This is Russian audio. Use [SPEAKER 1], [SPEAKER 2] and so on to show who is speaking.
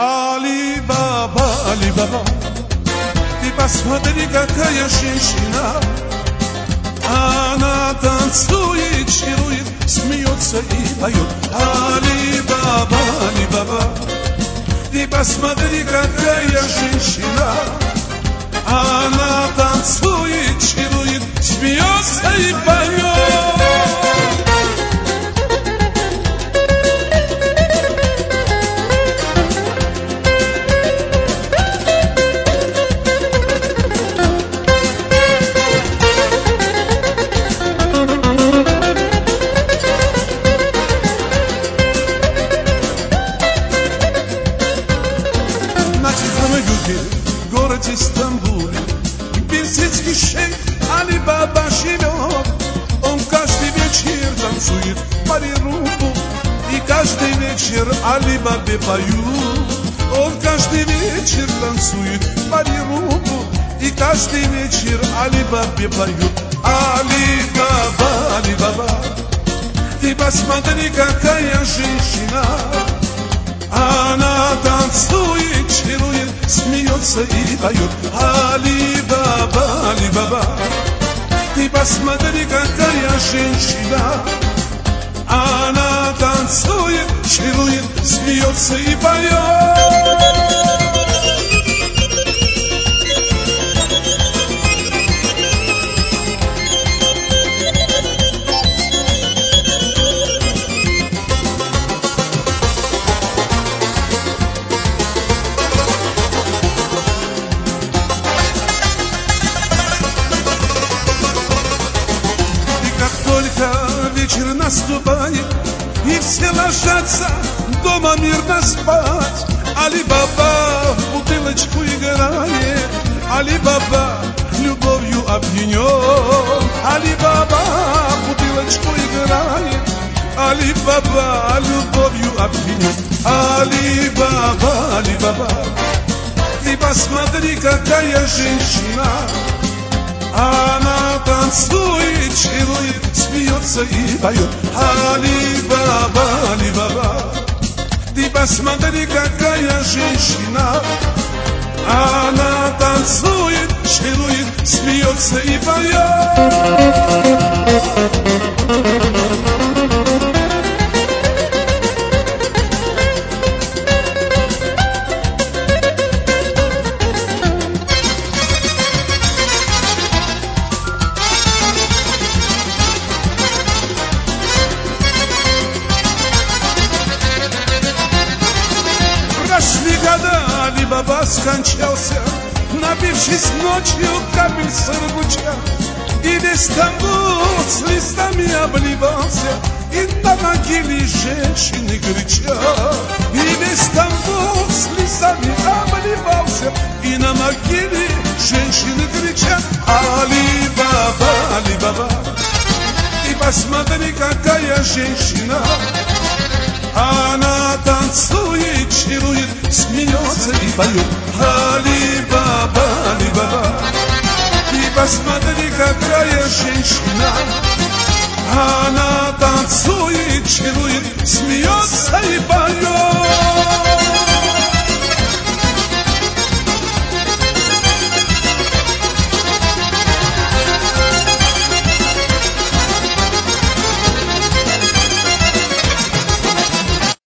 [SPEAKER 1] Али Баба, ты посмотри, какая женщина. Она танцует, чарует, смеется и поет. Али Баба, ты посмотри, какая женщина. Она танцует, чарует, смеется и поет. В городе Стамбуле персидский шейх Али Баба живет. Он каждый вечер танцует пари-румбу, и каждый вечер Али Бабе поют. Он каждый вечер танцует пари-румбу, и каждый вечер Али Бабе поют. Али Баба, ты посмотри, какая женщина. Она танцует, чарует, смеется и поет. Али Баба, ты посмотри, какая женщина. Она танцует, чарует, смеется и поет. Вечер наступает, и все ложатся дома мирно спать. Али Баба в бутылочку играет, Али Баба любовью опьянен. Али Баба в бутылочку играет, Али Баба любовью опьянен. Али Баба, ты посмотри, какая женщина. Она танцует, чарует, смеется и поет. Али Баба, ты посмотри, какая женщина. Она танцует, чарует, смеется и поет. Прошли года, Али Баба скончался, напившись ночью капель сургуча. И весь Стамбул слезами обливался, и на могиле женщины кричат. И весь Стамбул слезами обливался, и на могиле женщины кричат. Али Баба, ты посмотри, какая женщина. Она танцует, чарует, смеется и поет.